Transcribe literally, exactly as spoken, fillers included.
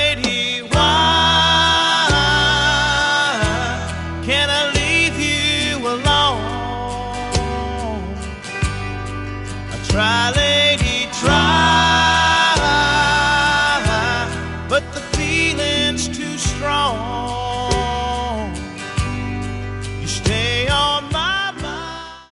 lady, why can't I leave you alone? I try, lady, try, but the feeling's too strong.